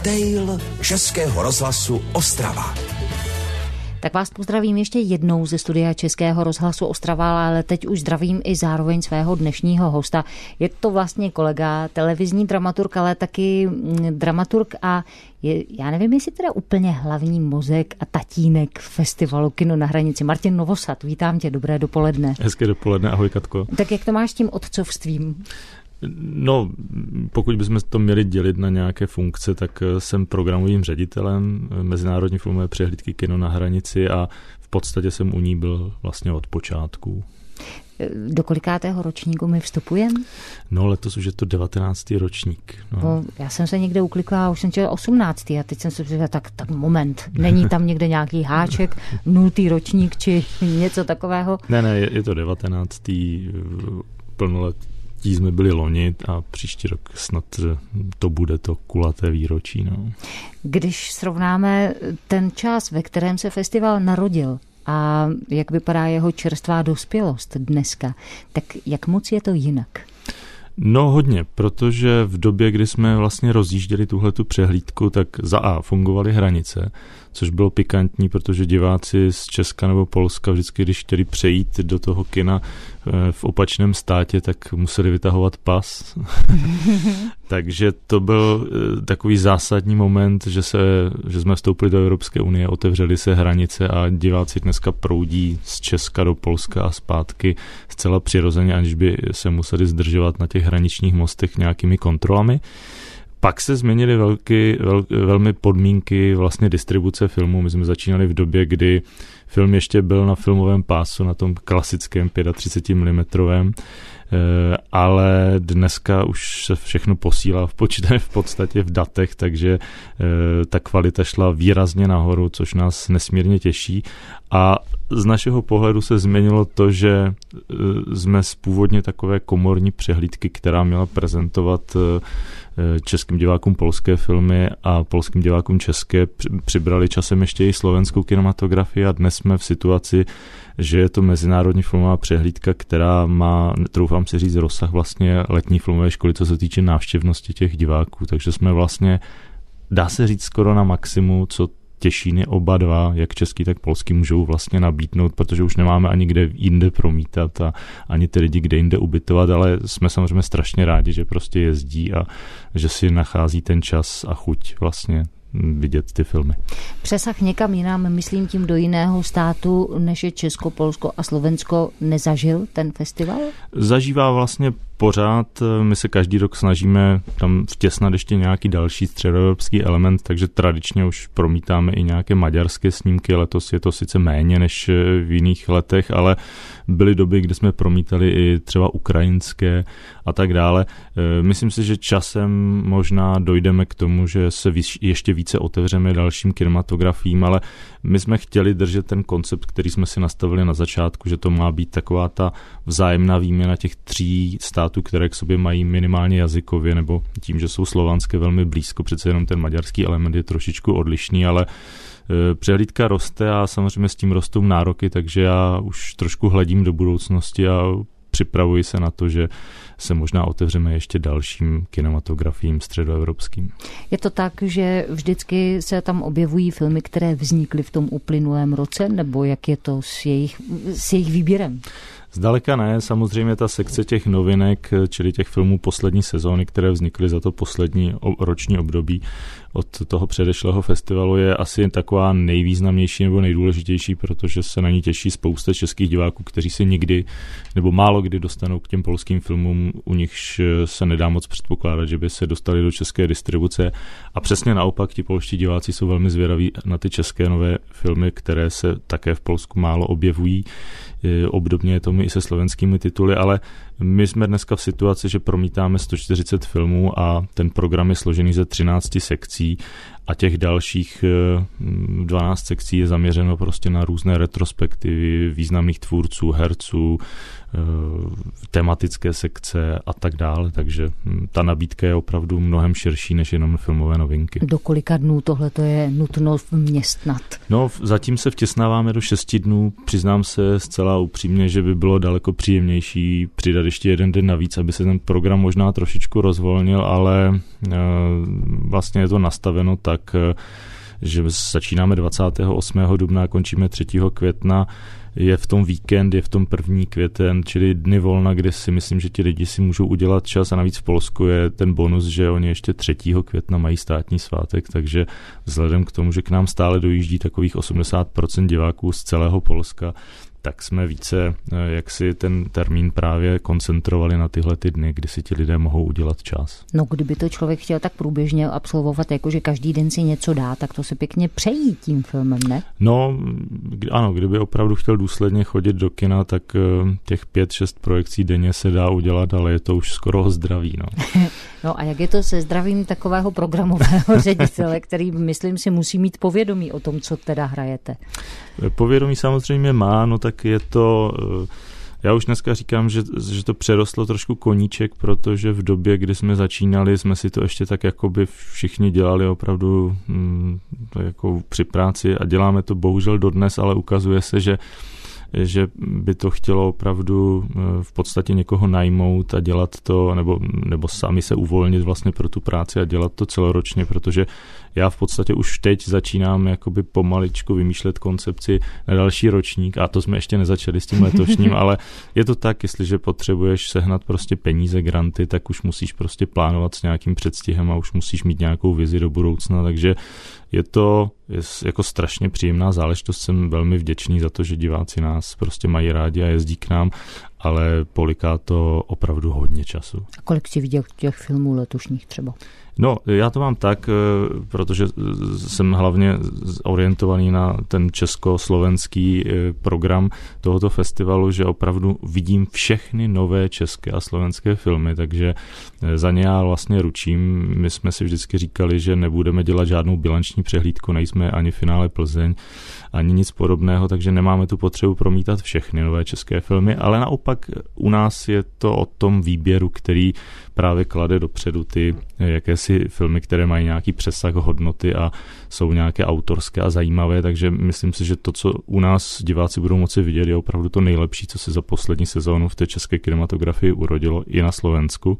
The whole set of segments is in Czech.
Koktejl Českého rozhlasu Ostrava. Tak vás pozdravím ještě jednou ze studia Českého rozhlasu Ostrava, ale teď už zdravím i zároveň svého dnešního hosta. Je to vlastně kolega, televizní dramaturg, ale taky dramaturg a já nevím, jestli teda úplně hlavní mozek a tatínek festivalu Kino na hranici. Martin Novosad, vítám tě, dobré dopoledne. Hezké dopoledne, ahoj Katko. Tak jak to máš s tím otcovstvím? No, pokud bychom to měli dělit na nějaké funkce, tak jsem programovým ředitelem Mezinárodní filmové přehlídky Kino na hranici a v podstatě jsem u ní byl vlastně od počátku. Do kolikátého ročníku my vstupujeme? No, letos už je to 19. ročník. No. Já jsem se někde uklikla, už jsem chtěla 18. a teď jsem se říkala, tak moment, není tam někde nějaký háček, 0. ročník či něco takového? Ne, je to 19. plnoletý jsme byli loni a příští rok snad to bude to kulaté výročí. No. Když srovnáme ten čas, ve kterém se festival narodil a jak vypadá jeho čerstvá dospělost dneska, tak jak moc je to jinak? No hodně, protože v době, kdy jsme vlastně rozjížděli tuhletu přehlídku, tak za A fungovaly hranice, což bylo pikantní, protože diváci z Česka nebo Polska vždycky, když chtěli přejít do toho kina v opačném státě, tak museli vytahovat pas. Takže to byl takový zásadní moment, že jsme vstoupili do Evropské unie, otevřely se hranice a diváci dneska proudí z Česka do Polska a zpátky zcela přirozeně, aniž by se museli zdržovat na těch hraničních mostech nějakými kontrolami. Pak se změnily velmi podmínky vlastně distribuce filmu. My jsme začínali v době, kdy film ještě byl na filmovém pásu, na tom klasickém 35 mm, ale dneska už se všechno posílá v podstatě v datech, takže ta kvalita šla výrazně nahoru, což nás nesmírně těší. A z našeho pohledu se změnilo to, že jsme z původně takové komorní přehlídky, která měla prezentovat českým divákům polské filmy a polským divákům české, přibrali časem ještě i slovenskou kinematografii a dnes jsme v situaci, že je to mezinárodní filmová přehlídka, která má, troufám si říct, rozsah vlastně letní filmové školy, co se týče návštěvnosti těch diváků. Takže jsme vlastně, dá se říct, skoro na maximu, co Těšíny oba dva, jak český, tak polský, můžou vlastně nabídnout, protože už nemáme ani kde jinde promítat a ani ty lidi kde jinde ubytovat, ale jsme samozřejmě strašně rádi, že prostě jezdí a že si nachází ten čas a chuť vlastně vidět ty filmy. Přesah někam jinam, myslím tím do jiného státu, než je Česko, Polsko a Slovensko, nezažil ten festival? Zažívá vlastně pořád. My se každý rok snažíme tam vtěsnat ještě nějaký další středoevropský element, takže tradičně už promítáme i nějaké maďarské snímky. Letos je to sice méně než v jiných letech, ale byly doby, kdy jsme promítali i třeba ukrajinské a tak dále. Myslím si, že časem možná dojdeme k tomu, že se ještě více otevřeme dalším kinematografiím, ale my jsme chtěli držet ten koncept, který jsme si nastavili na začátku, že to má být taková ta vzájemná výměna těch 3 států, které k sobě mají minimálně jazykově, nebo tím, že jsou slovanské velmi blízko, přece jenom ten maďarský element je trošičku odlišný, ale přehlídka roste a samozřejmě s tím rostou nároky, takže já už trošku hledím do budoucnosti a připravuji se na to, že se možná otevřeme ještě dalším kinematografiím středoevropským. Je to tak, že vždycky se tam objevují filmy, které vznikly v tom uplynulém roce, nebo jak je to s jejich výběrem? Zdaleka ne, samozřejmě ta sekce těch novinek, čili těch filmů poslední sezóny, které vznikly za to poslední roční období od toho předešlého festivalu, je asi taková nejvýznamnější nebo nejdůležitější, protože se na ní těší spousta českých diváků, kteří se nikdy nebo málo kdy dostanou k těm polským filmům, u nichž se nedá moc předpokládat, že by se dostali do české distribuce. A přesně naopak, ti polští diváci jsou velmi zvědaví na ty české nové filmy, které se také v Polsku málo objevují. Obdobně je tomu i se slovenskými tituly, ale my jsme dneska v situaci, že promítáme 140 filmů a ten program je složený ze 13 sekcí a těch dalších 12 sekcí je zaměřeno prostě na různé retrospektivy významných tvůrců, herců, tematické sekce a tak dále, takže ta nabídka je opravdu mnohem širší než jenom filmové novinky. Do kolika dnů tohle to je nutno vměstnat? No, zatím se vtěsnáváme do 6 dnů, přiznám se zcela myslela upřímně, že by bylo daleko příjemnější přidat ještě jeden den navíc, aby se ten program možná trošičku rozvolnil, ale vlastně je to nastaveno tak, že začínáme 28. dubna a končíme 3. května. Je v tom víkend, je v tom 1. květen, čili dny volna, kde si myslím, že ti lidi si můžou udělat čas a navíc v Polsku je ten bonus, že oni ještě 3. května mají státní svátek, takže vzhledem k tomu, že k nám stále dojíždí takových 80% diváků z celého Polska, tak jsme více jaksi ten termín právě koncentrovali na tyhle ty dny, kdy si ti lidé mohou udělat čas. No, kdyby to člověk chtěl tak průběžně absolvovat, jakože každý den si něco dá, tak to se pěkně přejí tím filmem, ne? No, ano, kdyby opravdu chtěl důsledně chodit do kina, tak těch 5-6 projekcí denně se dá udělat, ale je to už skoro zdraví, no. No a jak je to se zdravím takového programového ředitele, který, myslím, si musí mít povědomí o tom, co teda hrajete? Povědomí samozřejmě má, no tak je to... Já už dneska říkám, že to přerostlo trošku koníček, protože v době, kdy jsme začínali, jsme si to ještě tak jakoby všichni dělali opravdu jako při práci a děláme to bohužel dodnes, ale ukazuje se, že by to chtělo opravdu v podstatě někoho najmout a dělat to, nebo sami se uvolnit vlastně pro tu práci a dělat to celoročně, protože já v podstatě už teď začínám jakoby pomaličku vymýšlet koncepci na další ročník a to jsme ještě nezačali s tím letošním, ale je to tak, jestliže potřebuješ sehnat prostě peníze, granty, tak už musíš prostě plánovat s nějakým předstihem a už musíš mít nějakou vizi do budoucna, takže je to jako strašně příjemná záležitost, jsem velmi vděčný za to, že diváci nás prostě mají rádi a jezdí k nám, ale poliká to opravdu hodně času. A kolik jsi viděl těch filmů letošních třeba? No, já to mám tak, protože jsem hlavně orientovaný na ten československý program tohoto festivalu, že opravdu vidím všechny nové české a slovenské filmy, takže za ně já vlastně ručím. My jsme si vždycky říkali, že nebudeme dělat žádnou bilanční přehlídku, nejsme ani Finále Plzeň, ani nic podobného, takže nemáme tu potřebu promítat všechny nové české filmy, ale naopak u nás je to o tom výběru, který právě klade dopředu ty jakési filmy, které mají nějaký přesah hodnoty a jsou nějaké autorské a zajímavé, takže myslím si, že to, co u nás diváci budou moci vidět, je opravdu to nejlepší, co se za poslední sezónu v té české kinematografii urodilo i na Slovensku.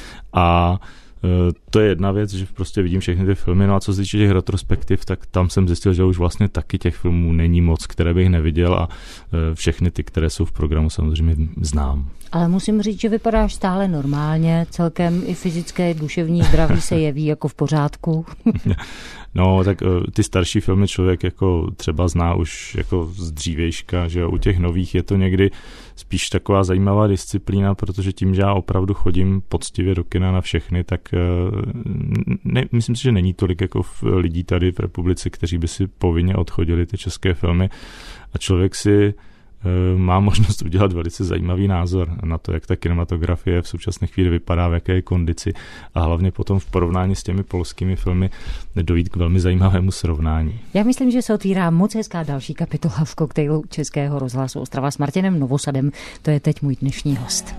A to je jedna věc, že prostě vidím všechny ty filmy, no a co se týče těch retrospektiv, tak tam jsem zjistil, že už vlastně taky těch filmů není moc, které bych neviděl a všechny ty, které jsou v programu, samozřejmě znám. Ale musím říct, že vypadáš stále normálně, celkem i fyzické, duševní zdraví se jeví jako v pořádku. No, tak ty starší filmy člověk jako třeba zná už jako z dřívějška, že u těch nových je to někdy spíš taková zajímavá disciplína, protože tím, že já opravdu chodím poctivě do kina na všechny, tak myslím si, že není tolik jako lidí tady v republice, kteří by si povinně odchodili ty české filmy a člověk si má možnost udělat velice zajímavý názor na to, jak ta kinematografie v současné chvíli vypadá, v jaké je kondici a hlavně potom v porovnání s těmi polskými filmy dojít k velmi zajímavému srovnání. Já myslím, že se otvírá moc hezká další kapitola v koktejlu Českého rozhlasu Ostrava s Martinem Novosadem. To je teď můj dnešní host.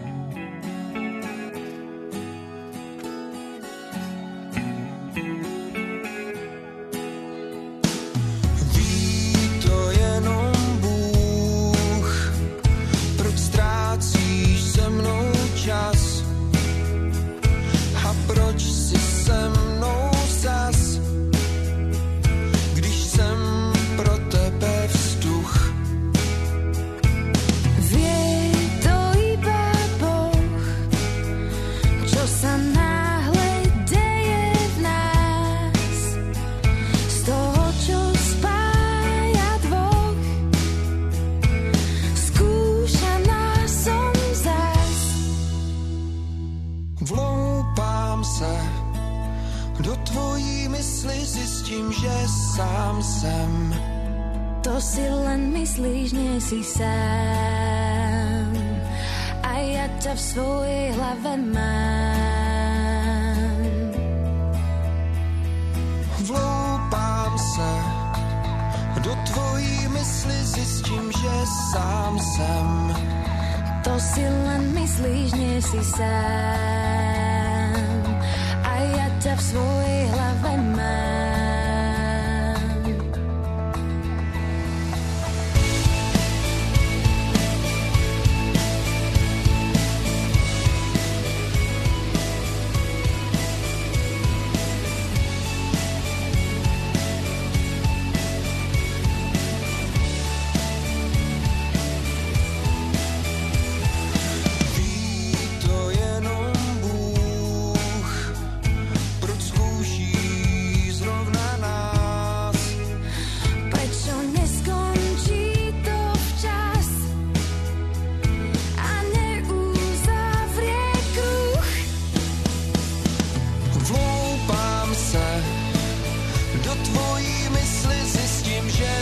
Do tvojí mysli zjistím, že sám jsem. To si len myslíš, nie si sám. A ja ťa v svojej hlave mám. Vloupám se do tvojí mysli, zjistím, že sám jsem. To si len myslíš, nie si sám. A ja ťa v svojej hlave mám.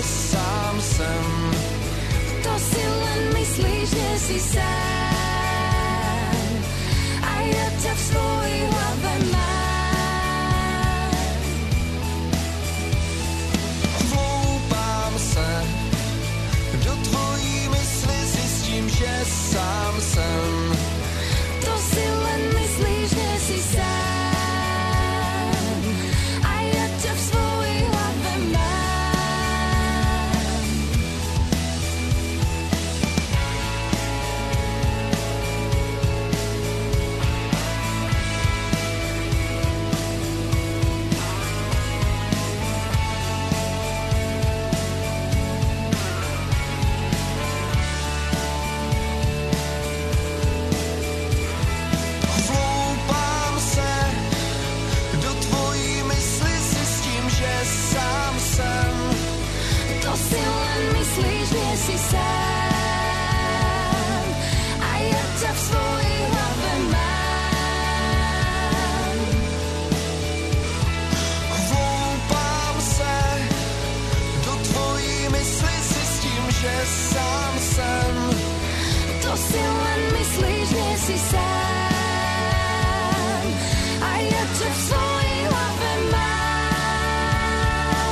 sám jsem. To si len myslíš, že si sám. A ja ťa v svojej hlave mám. Vloupám se do tvojí mysli, zjistím, že sám jsem. To si len myslíš, že si sám. A ja ťa v svojej hlave mám. Vloupám se do tvojí mysli, zjistím, že sám jsem. To si len myslíš, že si sám. A ja ťa v svojej hlave mám. Vloupám se do tvojí mysli, zjistím, že sám jsem. To si len myslíš, že si sám. A ja ťa v svojej hlave mám.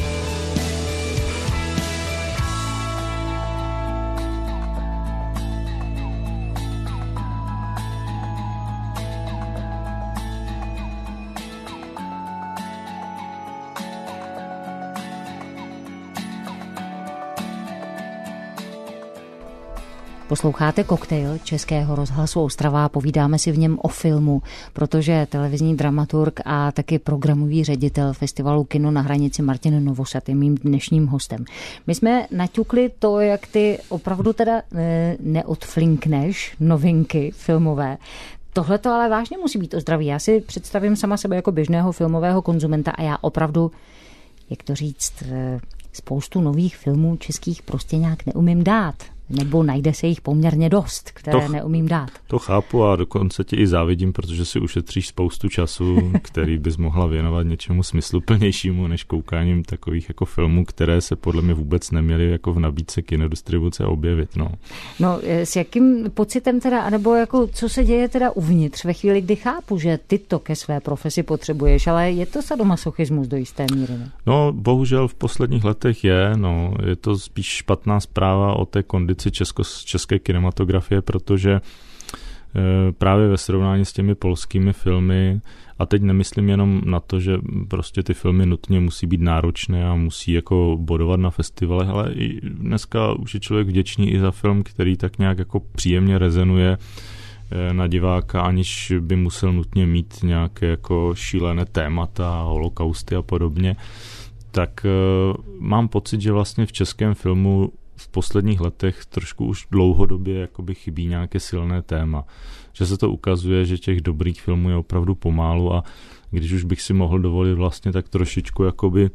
Posloucháte Koktejl Českého rozhlasu Ostrava a povídáme si v něm o filmu, protože televizní dramaturg a taky programový ředitel festivalu Kino na hranici Martin Novosad je mým dnešním hostem. My jsme naťukli to, jak ty opravdu teda neodflinkneš novinky filmové. Tohle to ale vážně musí být o zdraví. Já si představím sama sebe jako běžného filmového konzumenta a já opravdu, jak to říct, spoustu nových filmů českých prostě nějak neumím dát. Nebo najde se jich poměrně dost, které neumím dát. To chápu a dokonce ti i závidím, protože si ušetříš spoustu času, který bys mohla věnovat něčemu smysluplnějšímu než koukáním takových jako filmů, které se podle mě vůbec neměly jako v nabídce kinodistribuce objevit. No, s jakým pocitem teda, anebo jako co se děje teda uvnitř ve chvíli, kdy chápu, že ty to ke své profesi potřebuješ, ale je to sadomasochismus do jisté míry, ne? No, bohužel v posledních letech je to spíš špatná zpráva o té kondici české kinematografie, protože právě ve srovnání s těmi polskými filmy, a teď nemyslím jenom na to, že prostě ty filmy nutně musí být náročné a musí jako bodovat na festivalech, ale i dneska už je člověk vděčný i za film, který tak nějak jako příjemně rezonuje na diváka, aniž by musel nutně mít nějaké jako šílené témata, holokausty a podobně. Tak mám pocit, že vlastně v českém filmu v posledních letech trošku už dlouhodobě jakoby chybí nějaké silné téma. Že se to ukazuje, že těch dobrých filmů je opravdu pomálu a když už bych si mohl dovolit vlastně tak trošičku jakoby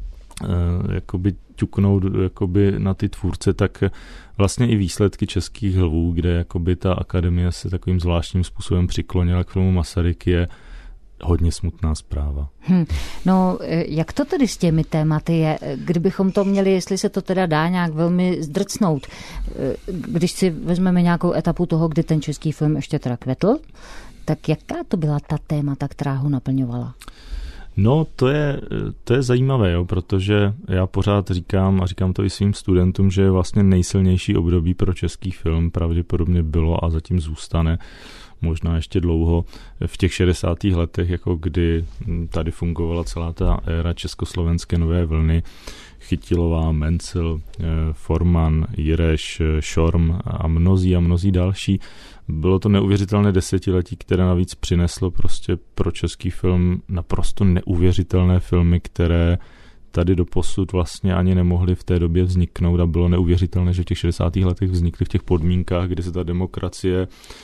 ťuknout jakoby na ty tvůrce, tak vlastně i výsledky Českých lvů, kde jakoby ta akademie se takovým zvláštním způsobem přiklonila k filmu Masaryk, je hodně smutná zpráva. No, jak to tedy s těmi tématy je? Kdybychom to měli, jestli se to teda dá nějak velmi zdrcnout, když si vezmeme nějakou etapu toho, kdy ten český film ještě teda kvetl, tak jaká to byla ta témata, která ho naplňovala? No, to je zajímavé, protože já pořád říkám, a říkám to i svým studentům, že vlastně nejsilnější období pro český film pravděpodobně bylo a zatím zůstane možná ještě dlouho v těch 60. letech, jako kdy tady fungovala celá ta éra československé nové vlny. Chytilová, Mencel, Forman, Jireš, Šorm a mnozí další. Bylo to neuvěřitelné desetiletí, které navíc přineslo prostě pro český film naprosto neuvěřitelné filmy, které tady doposud vlastně ani nemohly v té době vzniknout a bylo neuvěřitelné, že v těch 60. letech vznikly v těch podmínkách, kdy se ta demokracie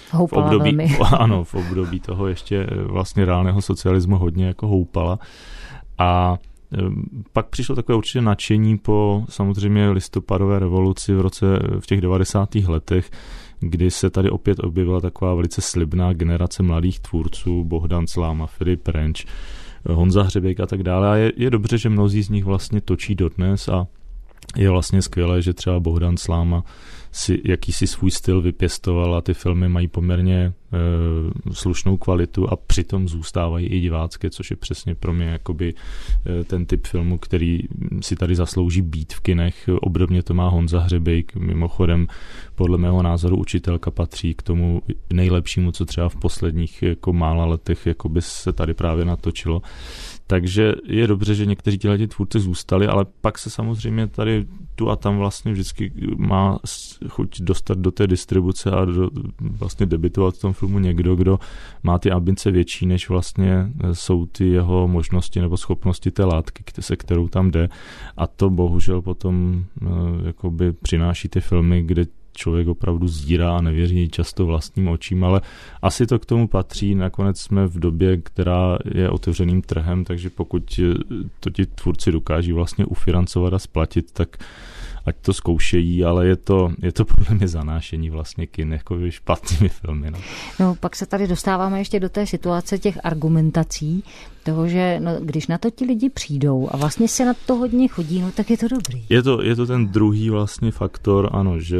v období toho ještě vlastně reálného socialismu hodně jako houpala. A pak přišlo takové určitě nadšení po samozřejmě listopadové revoluci v těch 90. letech, kdy se tady opět objevila taková velice slibná generace mladých tvůrců, Bohdan Sláma, Filip Renč, Honza Hřebejk a tak dále. A je dobře, že mnozí z nich vlastně točí dodnes a je vlastně skvělé, že třeba Bohdan Sláma si jakýsi svůj styl vypěstoval a ty filmy mají poměrně slušnou kvalitu a přitom zůstávají i divácké, což je přesně pro mě jakoby ten typ filmu, který si tady zaslouží být v kinech. Obdobně to má Honza Hřebejk, mimochodem podle mého názoru Učitelka patří k tomu nejlepšímu, co třeba v posledních jako mála letech jakoby se tady právě natočilo. Takže je dobře, že někteří ti tvůrci zůstali, ale pak se samozřejmě tady tu a tam vlastně vždycky má chuť dostat do té distribuce a vlastně debitovat v tom filmu někdo, kdo má ty ambice větší, než vlastně jsou ty jeho možnosti nebo schopnosti té látky, se kterou tam jde. A to bohužel potom jakoby přináší ty filmy, kde člověk opravdu zírá a nevěří často vlastním očím, ale asi to k tomu patří. Nakonec jsme v době, která je otevřeným trhem, takže pokud to ti tvůrci dokáží vlastně ufinancovat a splatit, tak ať to zkoušejí, ale je to podle mě zanášení vlastně kin jako špatnými filmy. No, pak se tady dostáváme ještě do té situace těch argumentací, toho, že když na to ti lidi přijdou a vlastně se na to hodně chodí, no tak je to dobrý. Je to ten druhý vlastně faktor, ano, že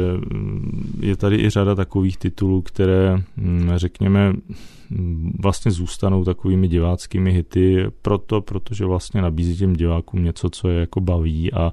je tady i řada takových titulů, které, řekněme, vlastně zůstanou takovými diváckými hity, protože vlastně nabízí těm divákům něco, co je jako baví a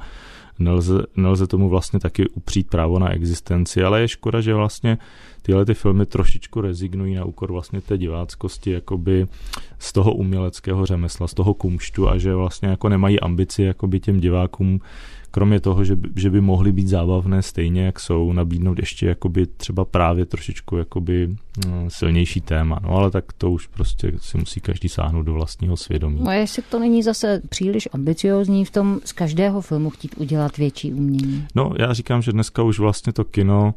nelze tomu vlastně taky upřít právo na existenci, ale je škoda, že vlastně tyhle ty filmy trošičku rezignují na úkor vlastně té diváckosti jakoby z toho uměleckého řemesla, z toho kumštu a že vlastně jako nemají ambici jakoby těm divákům, kromě toho, že by mohly být zábavné stejně, jak jsou, nabídnout ještě jakoby třeba právě trošičku jakoby silnější téma. No ale tak to už prostě si musí každý sáhnout do vlastního svědomí. No a jestli to není zase příliš ambiciózní v tom z každého filmu chtít udělat větší umění? No já říkám, že dneska už vlastně to kino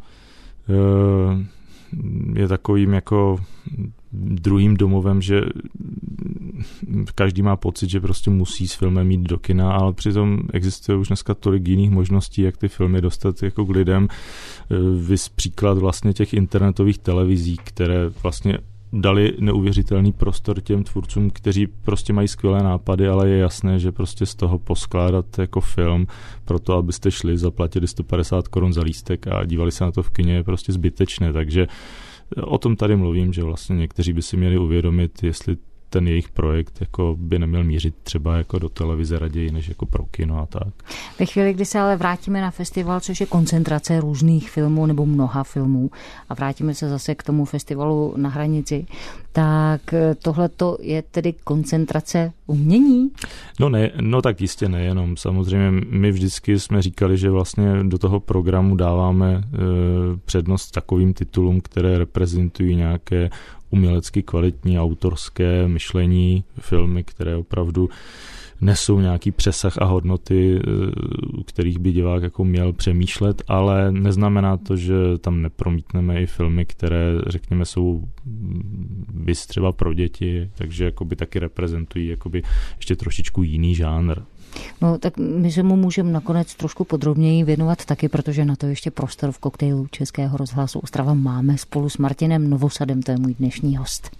je takovým jako druhým domovem, že každý má pocit, že prostě musí s filmem jít do kina, ale přitom existuje už dneska tolik jiných možností, jak ty filmy dostat jako k lidem. Vys příklad vlastně těch internetových televizí, které vlastně dali neuvěřitelný prostor těm tvůrcům, kteří prostě mají skvělé nápady, ale je jasné, že prostě z toho poskládat jako film proto, abyste šli, zaplatili 150 korun za lístek a dívali se na to v kině, je prostě zbytečné, takže o tom tady mluvím, že vlastně někteří by si měli uvědomit, jestli ten jejich projekt jako by neměl mířit třeba jako do televize raději, než jako pro kino a tak. Ve chvíli, kdy se ale vrátíme na festival, což je koncentrace různých filmů nebo mnoha filmů a vrátíme se zase k tomu festivalu Na hranici, tak tohleto je tedy koncentrace umění? No tak jistě nejenom. Samozřejmě my vždycky jsme říkali, že vlastně do toho programu dáváme přednost takovým titulům, které reprezentují nějaké umělecky kvalitní autorské myšlení, filmy, které opravdu nesou nějaký přesah a hodnoty, kterých by divák jako měl přemýšlet, ale neznamená to, že tam nepromítneme i filmy, které, řekněme, jsou bys třeba pro děti, takže jakoby taky reprezentují jakoby ještě trošičku jiný žánr. No tak my se mu můžeme nakonec trošku podrobněji věnovat taky, protože na to ještě prostor v koktejlu Českého rozhlasu Ostrava máme spolu s Martinem Novosadem, to je můj dnešní host.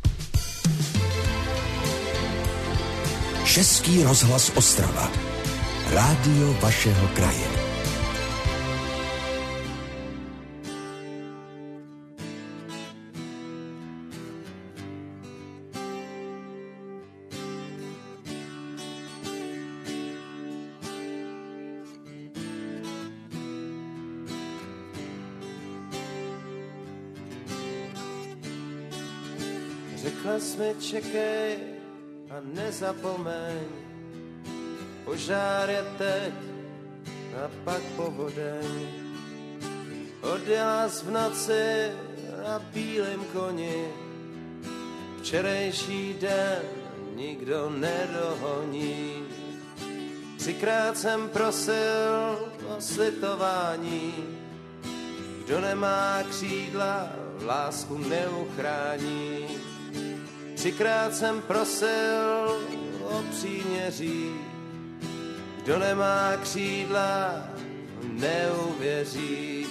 Český rozhlas Ostrava. Rádio vašeho kraje. Řekla jsi mi čekej a nezapomeň, požár je teď a pak povodeň. Odjela jsi v noci na bílém koni, včerejší den nikdo nedohoní. 3krát jsem prosil o slitování, kdo nemá křídla, lásku neuchrání. 3krát jsem prosil o příměří, kdo nemá křídla, neuvěří.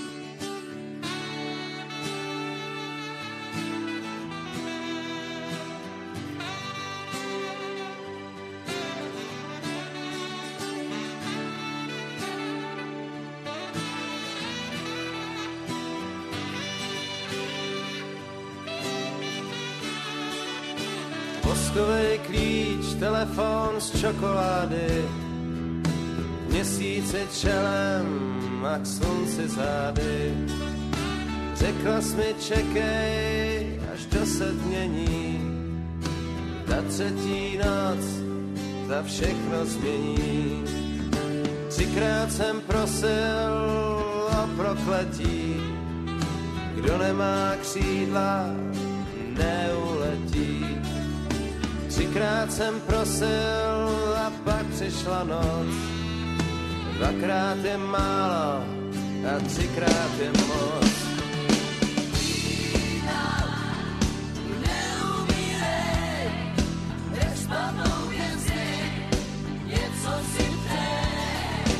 Voskovej klíč, telefon z čokolády, měsíce čelem a k slunci zády. Řekla jsi mi čekej, až to se změní, ta třetí noc, ta všechno změní. 3krát jsem prosil o prokletí, kdo nemá křídla, neuletí. 3krát jsem prosil a pak přišla noc, 2krát je málo a 3krát je moc. Neumírej, než spadnou hvězdy, něco si ptej.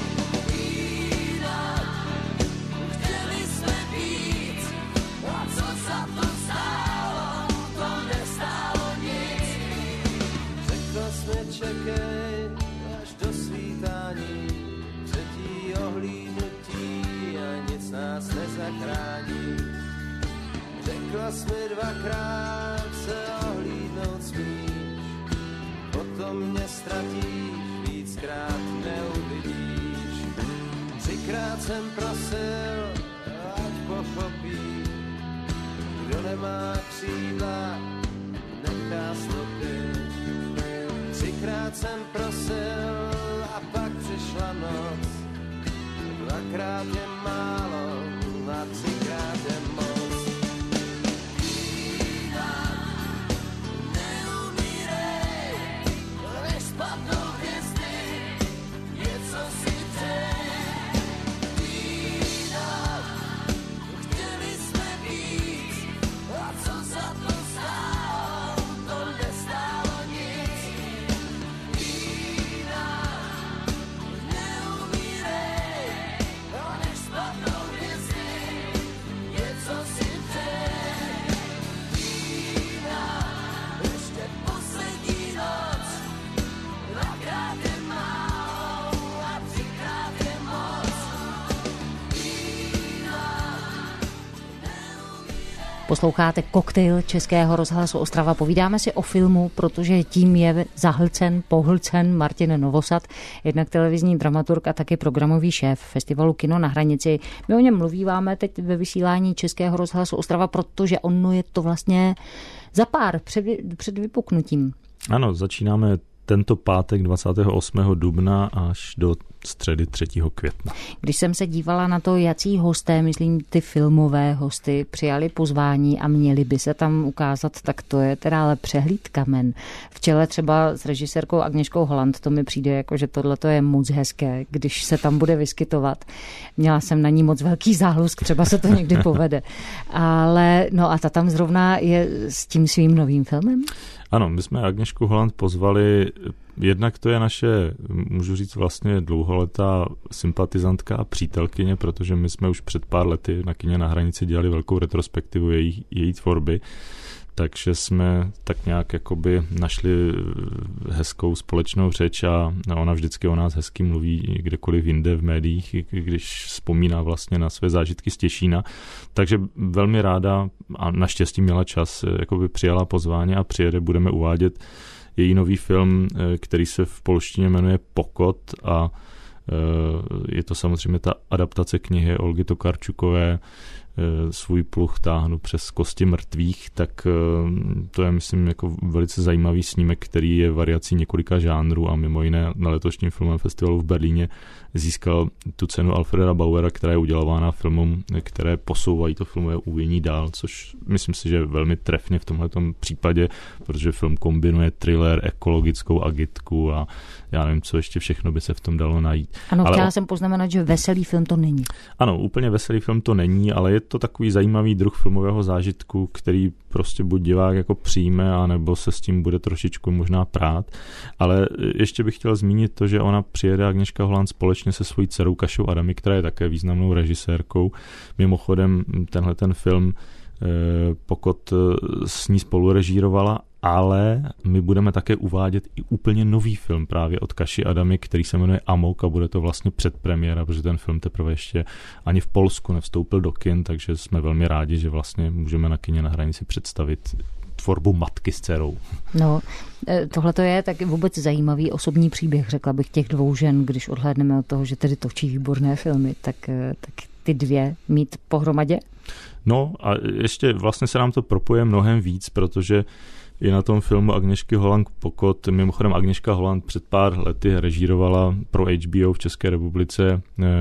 Chtěli jsme být, a co za to stálo, to nestálo nic. Řekla jsme čekej, až do svítání, třetí ohlídnutí a nic nás nezachrání. Řekla jsi mi 2krát se ohlídnout smíš, potom mě ztratíš, víckrát neuvidíš. 3krát jsem prosil, ať pochopíš, kdo nemá křídla, nechá stopy. 3krát jsem prosil a pak přišla noc, 2krát je málo a 3krát je moc. Neumírej, než spadnou hvězdy, něco si ptej. Chtěli jsme víc, a co za to stálo, to nestálo nic. Posloucháte Koktejl Českého rozhlasu Ostrava. Povídáme si o filmu, protože tím je zahlcen, pohlcen Martin Novosad, jednak televizní dramaturg a taky programový šéf festivalu Kino na hranici. My o něm mluvíváme teď ve vysílání Českého rozhlasu Ostrava, protože ono je to vlastně za pár před vypuknutím. Ano, začínáme tento pátek 28. dubna až do středy 3. května. Když jsem se dívala na to, jací hosté, myslím ty filmové hosty, přijali pozvání a měli by se tam ukázat, tak to je teda ale přehlídkamen. V čele třeba s režisérkou Agněškou Holland, to mi přijde jako, že tohle je moc hezké, když se tam bude vyskytovat. Měla jsem na ní moc velký zálusk, třeba se to někdy povede. Ale no a ta tam zrovna je s tím svým novým filmem? Ano, my jsme Agněšku Holland pozvali, jednak to je naše, můžu říct vlastně dlouholetá sympatizantka a přítelkyně, protože my jsme už před pár lety na Kině na hranici dělali velkou retrospektivu její tvorby, takže jsme tak nějak jakoby našli hezkou společnou řeč a ona vždycky o nás hezky mluví kdekoliv jinde v médiích, když vzpomíná vlastně na své zážitky z Těšína. Takže velmi ráda a naštěstí měla čas, jakoby přijala pozvání a přijede, budeme uvádět její nový film, který se v polštině jmenuje Pokot a je to samozřejmě ta adaptace knihy Olgy Tokarčukové Svůj pluh táhnu přes kosti mrtvých, tak to je, myslím, jako velice zajímavý snímek, který je variací několika žánrů a mimo jiné na letošním filmovém festivalu v Berlíně získal tu cenu Alfreda Bauera, která je udělována filmům, které posouvají to filmové uvění dál, což myslím si, že je velmi trefně v tomhletom případě, protože film kombinuje thriller, ekologickou agitku a já nevím, co ještě všechno by se v tom dalo najít. Ano, chtěla jsem poznamenat, že veselý film to není. Ano, úplně veselý film to není, ale je to takový zajímavý druh filmového zážitku, který prostě buď divák jako přijme, anebo se s tím bude trošičku možná prát. Ale ještě bych chtěl zmínit to, že ona přijede Agněška Holland společně se svojí dcerou Kašou Adamy, která je také významnou režisérkou. Mimochodem tenhle ten film Pokot s ní spolurežírovala, ale my budeme také uvádět i úplně nový film právě od Kaši Adamy, který se jmenuje Amok a bude to vlastně předpremiéra, protože ten film teprve ještě ani v Polsku nevstoupil do kin, takže jsme velmi rádi, že vlastně můžeme na Kině na hranici představit tvorbu matky s dcerou. No, tohle to je tak vůbec zajímavý osobní příběh, řekla bych, těch dvou žen, když odhlédneme od toho, že tedy točí výborné filmy, tak ty dvě mít pohromadě? No a ještě vlastně se nám to propoje mnohem víc, protože i na tom filmu Agněšky Holland-Pokot, mimochodem Agněška Holland před pár lety režírovala pro HBO v České republice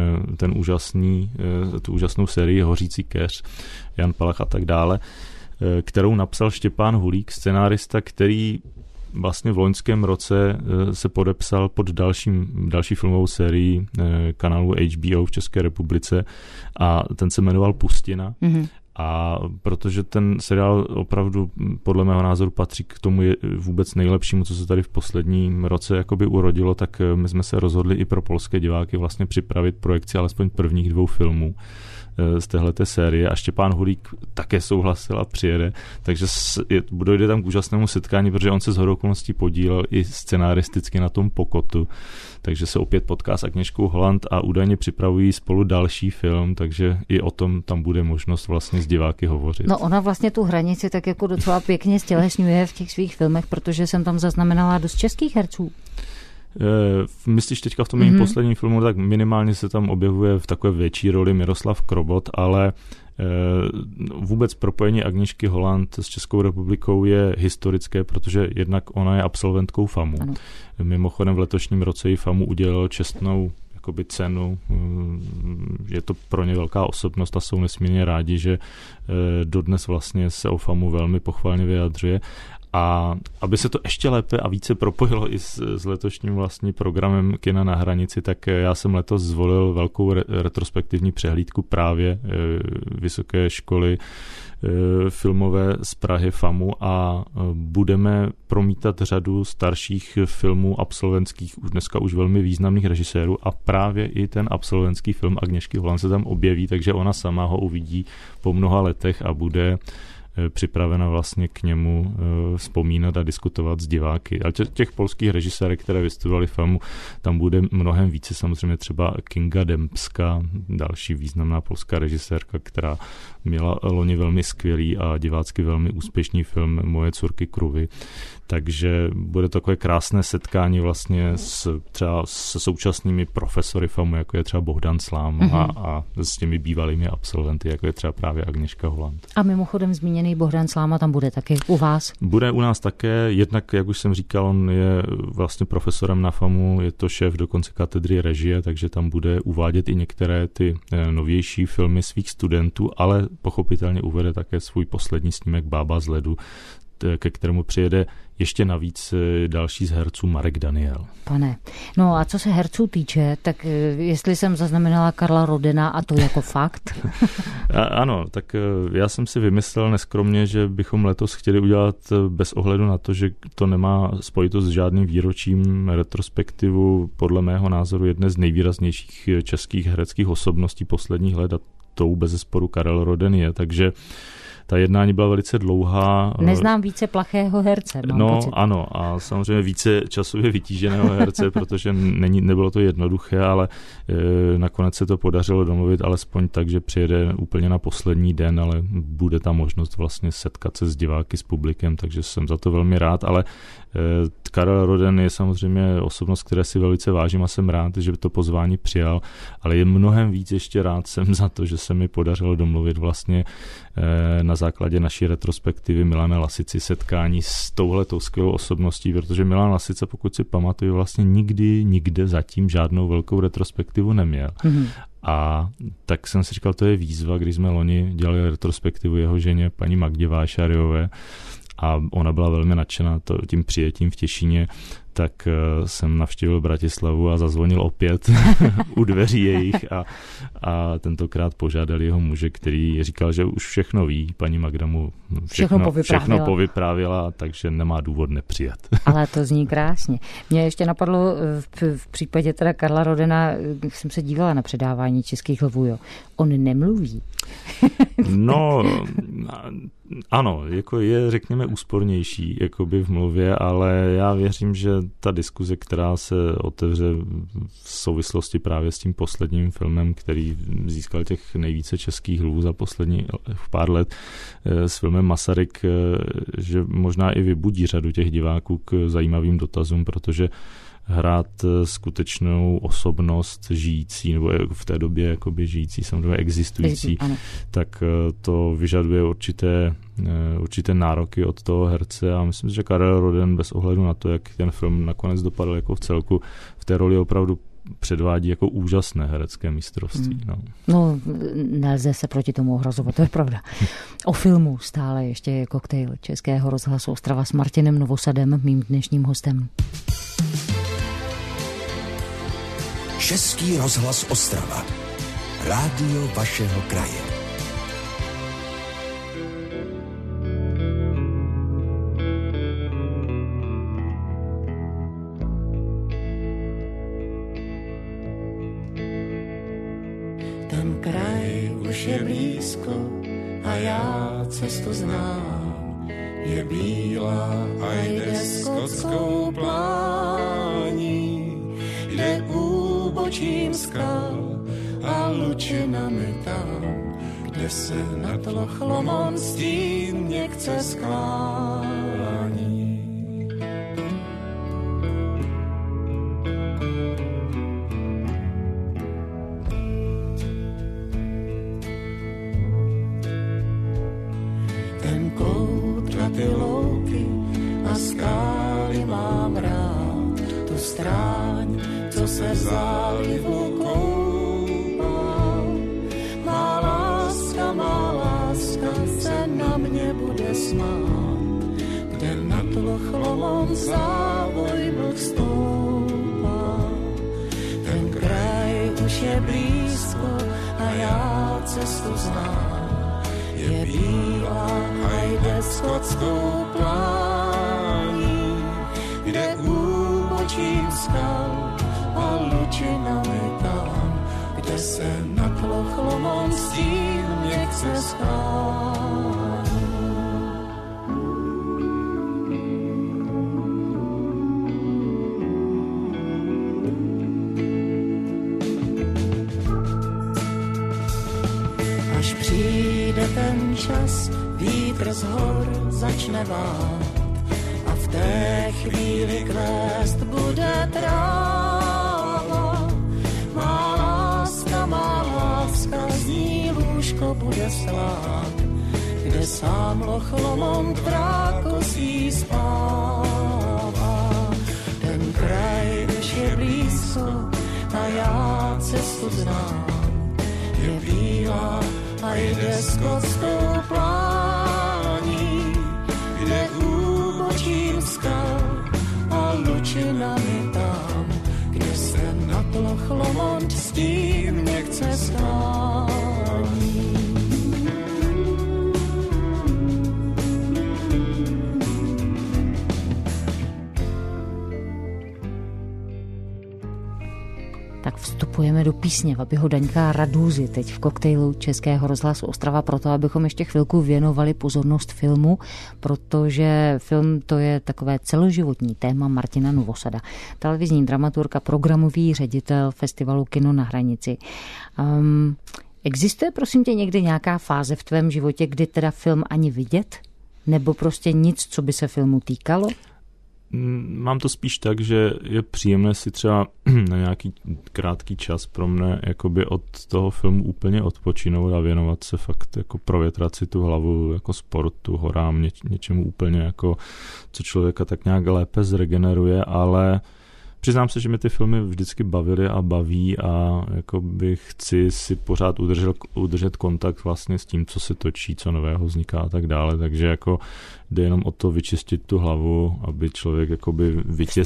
tu úžasnou sérii Hořící keř, Jan Palach a tak dále, kterou napsal Štěpán Hulík, scenárista, který vlastně v loňském roce se podepsal pod další filmovou sérii kanálu HBO v České republice a ten se jmenoval Pustina. Mm-hmm. A protože ten seriál opravdu podle mého názoru patří k tomu vůbec nejlepšímu, co se tady v posledním roce jakoby urodilo, tak my jsme se rozhodli i pro polské diváky vlastně připravit projekci alespoň prvních 2 filmů z téhleté série a Štěpán Hulík také souhlasil a přijede, takže dojde tam k úžasnému setkání, protože on se shodou okolností podílel i scenaristicky na tom Pokotu, takže se opět potká s Agněškou Holland a údajně připravují spolu další film, takže i o tom tam bude možnost vlastně s diváky hovořit. No ona vlastně tu hranici tak jako docela pěkně stělesňuje v těch svých filmech, protože jsem tam zaznamenala dost českých herců. Myslíš teďka v tom mým posledním filmu, tak minimálně se tam objevuje v takové větší roli Miroslav Krobot, ale vůbec propojení Agněšky Holland s Českou republikou je historické, protože jednak ona je absolventkou FAMu. Ano. Mimochodem v letošním roce jí FAMu udělalo čestnou jakoby cenu. Je to pro ně velká osobnost a jsou nesmírně rádi, že dodnes vlastně se o FAMu velmi pochválně vyjadřuje. A aby se to ještě lépe a více propojilo i s letošním vlastně programem Kina na hranici, tak já jsem letos zvolil velkou retrospektivní přehlídku právě Vysoké školy filmové z Prahy FAMu a budeme promítat řadu starších filmů absolventských, dneska už velmi významných režisérů a právě i ten absolventský film Agněšky Holland se tam objeví, takže ona sama ho uvidí po mnoha letech a bude připravena vlastně k němu vzpomínat a diskutovat s diváky. A těch polských režisérek, které vystudovali FAMu, tam bude mnohem více, samozřejmě třeba Kinga Dębska, další významná polská režisérka, která měla loni velmi skvělý a divácky velmi úspěšný film Moje curky Kruvy. Takže bude to takové krásné setkání vlastně třeba se současnými profesory FAMu, jako je třeba Bohdan Slám a s těmi bývalými absolventy, jako je třeba právě Agněška Holland. A mimochodem zmíněný Bohdan Sláma tam bude taky u vás? Bude u nás také, jednak, jak už jsem říkal, on je vlastně profesorem na FAMu, je to šéf dokonce katedry režie, takže tam bude uvádět i některé ty novější filmy svých studentů, ale pochopitelně uvede také svůj poslední snímek Bába z ledu, ke kterému přijede ještě navíc další z herců Marek Daniel. Pane, no a co se herců týče, tak jestli jsem zaznamenala Karla Rodena a to jako fakt? Ano, tak já jsem si vymyslel neskromně, že bychom letos chtěli udělat bez ohledu na to, že to nemá spojitost s žádným výročím retrospektivu, podle mého názoru jedné z nejvýraznějších českých hereckých osobností posledních let a tou bezesporu Karel Roden je, takže ta jednání byla velice dlouhá. Neznám více plachého herce. Pocit. Ano, a samozřejmě více časově vytíženého herce, protože nebylo to jednoduché, ale nakonec se to podařilo domluvit alespoň tak, že přijede úplně na poslední den, ale bude tam možnost vlastně setkat se s diváky, s publikem, takže jsem za to velmi rád, ale Karel Roden je samozřejmě osobnost, které si velice vážím a jsem rád, že to pozvání přijal, ale je mnohem víc ještě rád jsem za to, že se mi podařilo domluvit vlastně na základě naší retrospektivy Milana Lasici setkání s touhletou skvělou osobností, protože Milan Lasica, pokud si pamatuju, vlastně nikde zatím žádnou velkou retrospektivu neměl. Mm-hmm. A tak jsem si říkal, to je výzva, když jsme loni dělali retrospektivu jeho ženě, paní Magdě Vášariové, a ona byla velmi nadšená tím přijetím v Těšíně, tak jsem navštívil Bratislavu a zazvonil opět u dveří jejich a tentokrát požádal jeho muže, který říkal, že už všechno ví, paní Magda mu všechno povyprávěla, takže nemá důvod nepřijet. Ale to zní krásně. Mně ještě napadlo v případě teda Karla Rodena, když jsem se dívala na předávání Českých lvů, on nemluví. No, Ano, jako je, řekněme, úspornější jakoby v mluvě, ale já věřím, že ta diskuze, která se otevře v souvislosti právě s tím posledním filmem, který získal těch nejvíce českých lvů za poslední pár let, s filmem Masaryk, že možná i vybudí řadu těch diváků k zajímavým dotazům, protože hrát skutečnou osobnost žijící, nebo v té době jakoby žijící, samozřejmě existující, tak to vyžaduje určité nároky od toho herce a myslím si, že Karel Roden bez ohledu na to, jak ten film nakonec dopadl jako v celku, v té roli opravdu předvádí jako úžasné herecké mistrovství. No, nelze se proti tomu ohrazovat, to je pravda. O filmu stále ještě je Koktejl Českého rozhlasu Ostrava s Martinem Novosadem, mým dnešním hostem. Český rozhlas Ostrava. Rádio vašeho kraje. Ten kraj už je blízko a já cestu znám. Je bílá a jde skotskou plání. Jde úbočím skal a lučinami tam, kde se nad Lochlomonství měkce sklání. Ten kout na ty louky a skály mám rád, tu stráň, co se v zálivu koupá. Má láska se na mě bude smát, kde nad Lochlomon závoj vlk stoupá. Ten kraj už je blízko a já cestu znám. Je bílá a jde skotskou plání, jde úbočím skal a lučinami tam, kde se nad Lochlomonství měkce schání. Až přijde ten čas, vítr z hor začne vát a v té chvíli kvést bude tráva. Má láska, z ní lůžko bude slát, kde sám Lochlomon prákosí spává. Ten kraj už je blízko a já cestu znám. Je bílá a jde skotskou plání, jde úbočím skal a lučinami tam, kde se nad Lochlomonství měkce sklání. Tak vstupujeme do písně Vabyho Daňka Radúzy teď v koktejlu Českého rozhlasu Ostrava proto, abychom ještě chvilku věnovali pozornost filmu, protože film to je takové celoživotní téma Martina Novosada. Televizní dramaturg a programový ředitel festivalu Kino na hranici. Existuje prosím tě někdy nějaká fáze v tvém životě, kdy teda film ani vidět? Nebo prostě nic, co by se filmu týkalo? Mám to spíš tak, že je příjemné si třeba na nějaký krátký čas pro mne jakoby od toho filmu úplně odpočinout a věnovat se fakt jako provětrat si tu hlavu jako sportu, horám, něčemu úplně jako, co člověka tak nějak lépe zregeneruje, ale přiznám se, že mi ty filmy vždycky bavily a baví a jakoby chci si pořád udržet kontakt vlastně s tím, co se točí, co nového vzniká a tak dále, takže jako jde jenom o to vyčistit tu hlavu, aby člověk jakoby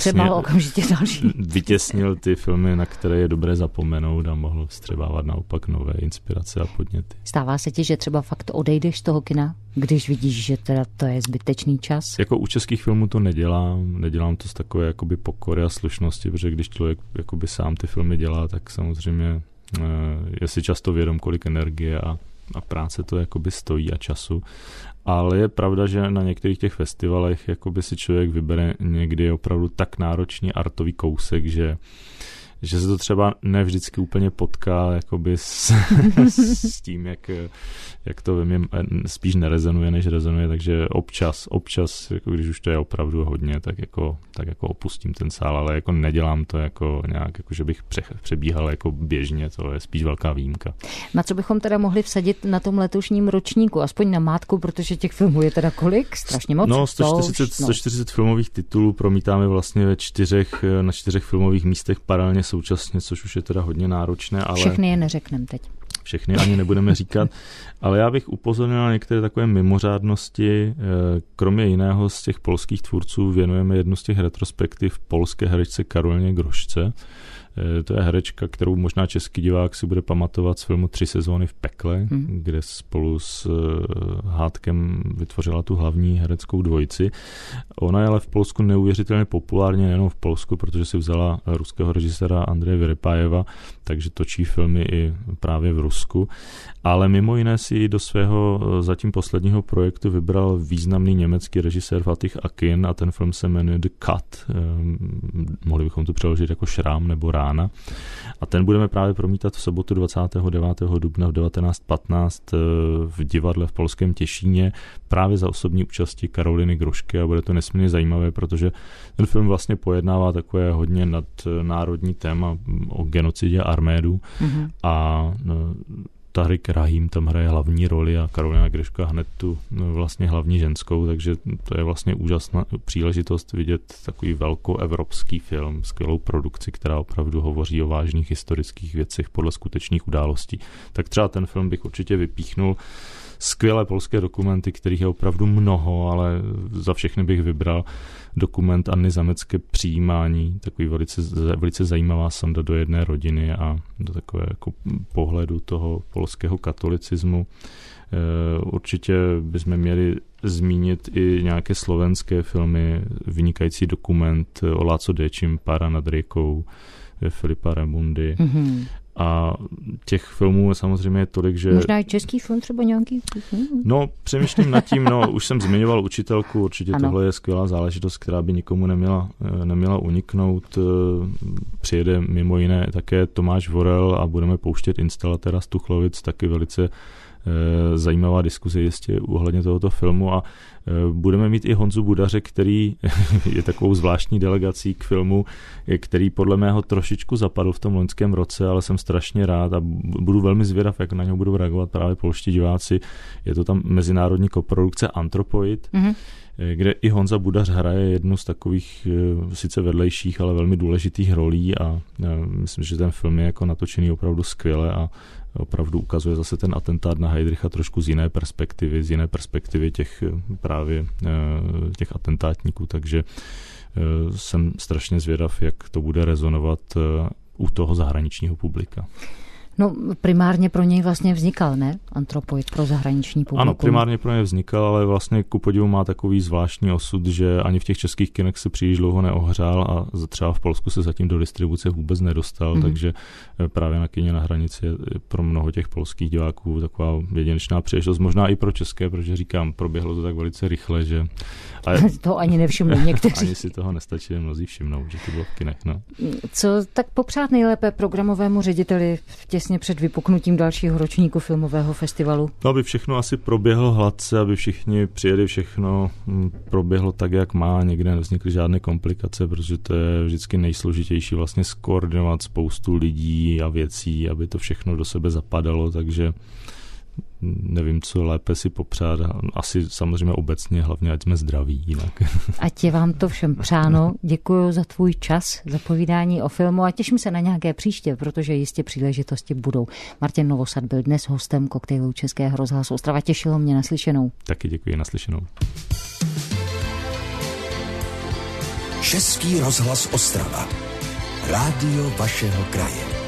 vytěsnil ty filmy, na které je dobré zapomenout a mohl vstřebávat naopak nové inspirace a podněty. Stává se ti, že třeba fakt odejdeš z toho kina, když vidíš, že teda to je zbytečný čas? Jako u českých filmů to nedělám to z takové jakoby pokory a slušnosti, protože když člověk jakoby sám ty filmy dělá, tak samozřejmě je si často vědom, kolik energie a a práce to jakoby stojí a času. Ale je pravda, že na některých těch festivalech jakoby si člověk vybere někdy opravdu tak náročný artový kousek, že se to třeba ne vždycky úplně potká jakoby s tím, jak to ve mně spíš nerezonuje, než rezonuje, takže občas jako když už to je opravdu hodně, tak jako opustím ten sál, ale jako nedělám to jako nějak, jako že bych přebíhal jako běžně, to je spíš velká výjimka. Na co bychom teda mohli vsadit na tom letošním ročníku, aspoň na mátku, protože těch filmů je teda kolik? Strašně moc? No, 140 filmových titulů promítáme vlastně na 4 filmových místech paralelně současně, což už je teda hodně náročné, ale... Všechny je neřekneme teď. Všechny ani nebudeme říkat, ale já bych upozornil na některé takové mimořádnosti. Kromě jiného z těch polských tvůrců věnujeme jednu z těch retrospektiv polské herečce Karolině Grošce. To je herečka, kterou možná český divák si bude pamatovat z filmu 3 sezóny v pekle, kde spolu s Hádkem vytvořila tu hlavní hereckou dvojici. Ona je ale v Polsku neuvěřitelně populárně, nejenom v Polsku, protože si vzala ruského režiséra Andreje Vyrypájeva, takže točí filmy i právě v Rusku. Ale mimo jiné si do svého zatím posledního projektu vybral významný německý režisér Fatih Akin a ten film se jmenuje The Cut. Mohli bychom to přeložit jako Šrám nebo Rána. A ten budeme právě promítat v sobotu 29. dubna v 19:15 v divadle v polském Těšíně právě za osobní účasti Karoliny Grošky a bude to nesmírně zajímavé, protože ten film vlastně pojednává takové hodně nadnárodní téma o genocidě Armédů a Tahrik Rahim tam hraje hlavní roli a Karolina Groška hned tu vlastně hlavní ženskou, takže to je vlastně úžasná příležitost vidět takový velkoevropský film, skvělou produkci, která opravdu hovoří o vážných historických věcech podle skutečných událostí. Tak třeba ten film bych určitě vypíchnul. Skvělé polské dokumenty, kterých je opravdu mnoho, ale za všechny bych vybral dokument Anny Zamecké Přijímání, takový velice zajímavá sonda do jedné rodiny a do takové jako pohledu toho polského katolicismu. Určitě bychom měli zmínit i nějaké slovenské filmy, vynikající dokument o Láco Déčim, Pára nad riekou, Filipa Remundy. A těch filmů je samozřejmě tolik, že... Možná i český film třeba nějaký? No, přemýšlím nad tím, už jsem zmiňoval Učitelku, určitě ano. Tohle je skvělá záležitost, která by nikomu neměla uniknout. Přijede mimo jiné také Tomáš Vorel a budeme pouštět instalatéra z Tuchlovic, taky velice zajímavá diskuze jistě ohledně tohoto filmu a budeme mít i Honzu Budaře, který je takovou zvláštní delegací k filmu, který podle mého trošičku zapadl v tom loňském roce, ale jsem strašně rád a budu velmi zvědav, jak na něho budou reagovat právě polští diváci. Je to tam mezinárodní koprodukce Antropoid, kde i Honza Budař hraje jednu z takových sice vedlejších, ale velmi důležitých rolí a myslím, že ten film je jako natočený opravdu skvěle a opravdu ukazuje zase ten atentát na Heydricha trošku z jiné perspektivy těch atentátníků, takže jsem strašně zvědav, jak to bude rezonovat u toho zahraničního publika. No, primárně pro něj vlastně vznikal, ne? Antropoid pro zahraniční publikum. Ano, primárně pro něj vznikal, ale vlastně ku podivu má takový zvláštní osud, že ani v těch českých kinech se příliš dlouho neohřál a třeba v Polsku se zatím do distribuce vůbec nedostal, takže právě na kině na hranici je pro mnoho těch polských diváků taková jedinečná příležitost, možná i pro české, protože říkám, proběhlo to tak velice rychle, že... To ani nevšimli někteří. Ani si toho nestačili mnozí všimnout, že to bylo v kinech, no. Co tak popřát nejlépe programovému řediteli těsně před vypuknutím dalšího ročníku filmového festivalu? No, aby všechno asi proběhlo hladce, aby všichni přijeli, všechno proběhlo tak, jak má, někde nevznikly žádné komplikace, protože to je vždycky nejsložitější vlastně skoordinovat spoustu lidí a věcí, aby to všechno do sebe zapadalo, takže nevím, co lépe si popřát. Asi samozřejmě obecně, hlavně ať jsme zdraví jinak. Ať je vám to všem přáno. Děkuji za tvůj čas, za povídání o filmu a těším se na nějaké příště, protože jistě příležitosti budou. Martin Novosad byl dnes hostem koktejlu Českého rozhlasu Ostrava. Těšilo mě, naslyšenou. Taky děkuji, naslyšenou. Český rozhlas Ostrava. Rádio vašeho kraje.